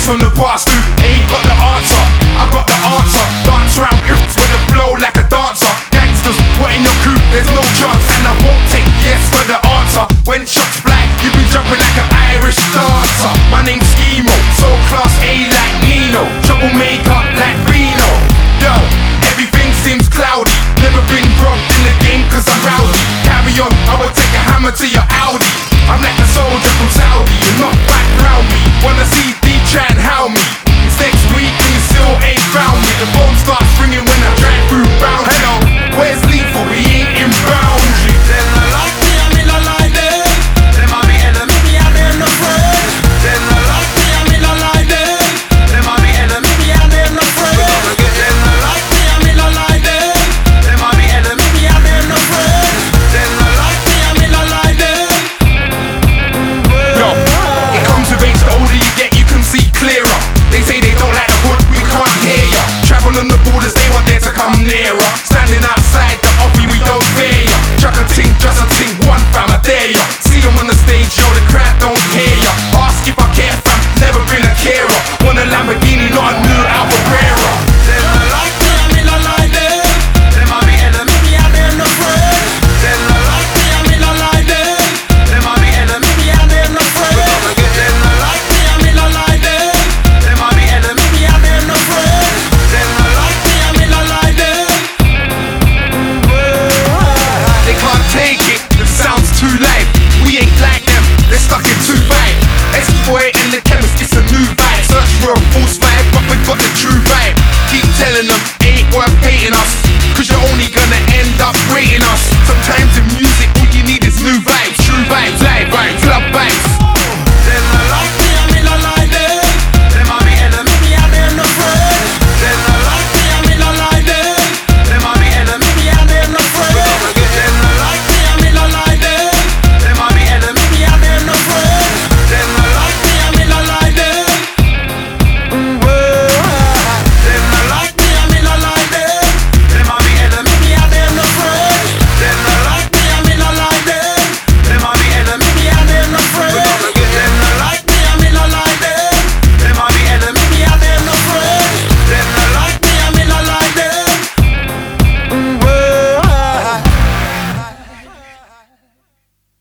on the bar stoop, ain't got the answer. I got the answer. Dance round ifs with a flow like a dancer. Gangsters, what in your crew? There's no chance, and I won't take yes for the answer. When shots fly, you be jumping like an Irish dancer. My name's Emo, so class A like Nino, troublemaker like Reno. Yo, everything seems cloudy. Never been broke in the game 'cause I'm rowdy. Carry on, I will take a hammer to your Audi. I'm like a soldier from Saudi, you're not back round me. Wanna see D try and howl me. It's next week and you still ain't found me. The phone starts ringing when I drive through Boundary. Hello, where's Lethal? We ain't in Boundary. Them not like me, I mean not like them. Them a me enemy, me and them no friend. Them not like me, I mean not like them. Them a me enemy, me and them no friend. Them not like me, I mean not like them. Them a me enemy, me and them no friend. Them not like me, I mean not like them. Yo, it comes with age, the older you get, you can see clearer. They say they don't like the hood, we can't hear ya. Travel on the borders, they want there to come nearer. Standing outside the office, we don't fear ya. Chuck a ting, just a ting, one fam, I dare ya. See them on the stage, yo, the crowd don't hear ya. Ask if I care, fam, never been a carer. Want a Lamborghini, not a new Alfa Brera. Them not like me, I mean not like them. Them a me enemy, me and them no friend. Them not like me, I mean not like them. Them a me enemy, me and them no friend. Them not like me, I mean not like them. Them a me enemy, me and them no friend. Them not like me, I mean not like them. They can't take it, the sound's too light. We ain't like them, they're stuck in 2-5. S-boy